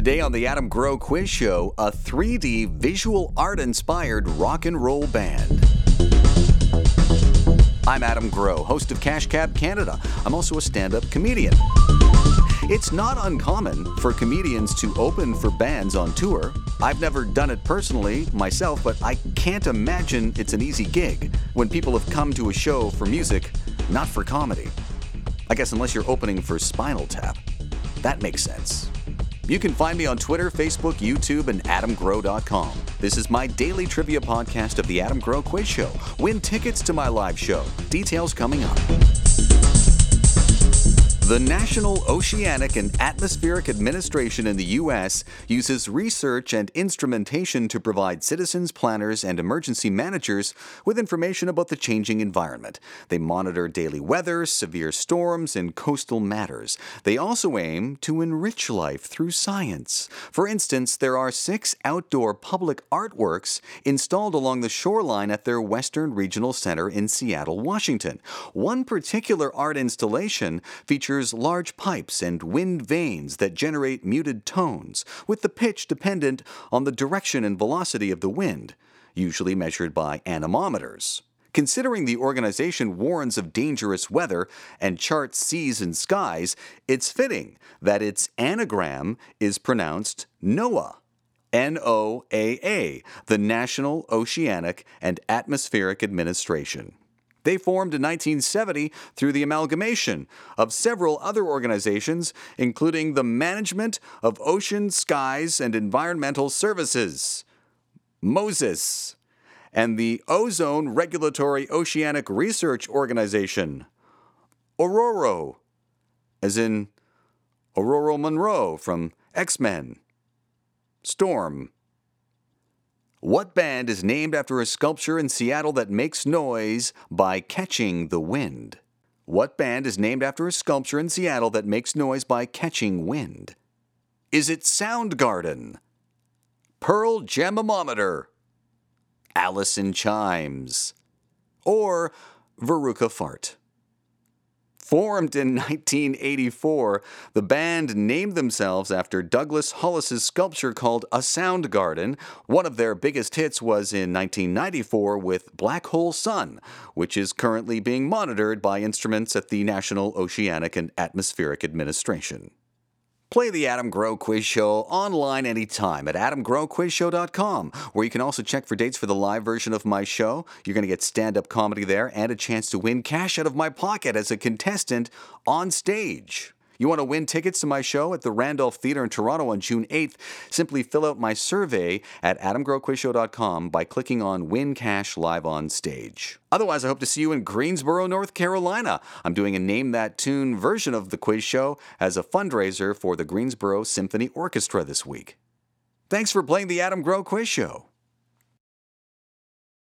Today on the Adam Grow Quiz Show, a 3D visual art-inspired rock and roll band. I'm Adam Grow, host of Cash Cab Canada. I'm also a stand-up comedian. It's not uncommon for comedians to open for bands on tour. I've never done it personally myself, but I can't imagine it's an easy gig when people have come to a show for music, not for comedy. I guess unless you're opening for Spinal Tap. That makes sense. You can find me on Twitter, Facebook, YouTube, and adamgrow.com. This is my daily trivia podcast of the Adam Grow Quiz Show. Win tickets to my live show. Details coming up. The National Oceanic and Atmospheric Administration in the U.S. uses research and instrumentation to provide citizens, planners, and emergency managers with information about the changing environment. They monitor daily weather, severe storms, and coastal matters. They also aim to enrich life through science. For instance, there are 6 outdoor public artworks installed along the shoreline at their Western Regional Center in Seattle, Washington. One particular art installation features large pipes and wind vanes that generate muted tones, with the pitch dependent on the direction and velocity of the wind, usually measured by anemometers. Considering the organization warns of dangerous weather and charts seas and skies, it's fitting that its anagram is pronounced NOAA. NOAA, the National Oceanic and Atmospheric Administration. They formed in 1970 through the amalgamation of several other organizations, including the Management of Ocean, Skies, and Environmental Services, MOSES, and the Ozone Regulatory Oceanic Research Organization, ORORO, as in Aurora Monroe from X-Men, Storm. What band is named after a sculpture in Seattle that makes noise by catching the wind? What band is named after a sculpture in Seattle that makes noise by catching wind? Is it Soundgarden? Pearl Jam-O-Mometer? Alice in Chimes? Or Veruca Fart? Formed in 1984, the band named themselves after Douglas Hollis's sculpture called A Soundgarden. One of their biggest hits was in 1994 with Black Hole Sun, which is currently being monitored by instruments at the National Oceanic and Atmospheric Administration. Play the Adam Grow Quiz Show online anytime at adamgrowquizshow.com, where you can also check for dates for the live version of my show. You're going to get stand-up comedy there and a chance to win cash out of my pocket as a contestant on stage. You want to win tickets to my show at the Randolph Theatre in Toronto on June 8th? Simply fill out my survey at adamgrowquizshow.com by clicking on Win Cash Live on Stage. Otherwise, I hope to see you in Greensboro, North Carolina. I'm doing a Name That Tune version of the quiz show as a fundraiser for the Greensboro Symphony Orchestra this week. Thanks for playing the Adam Grow Quiz Show.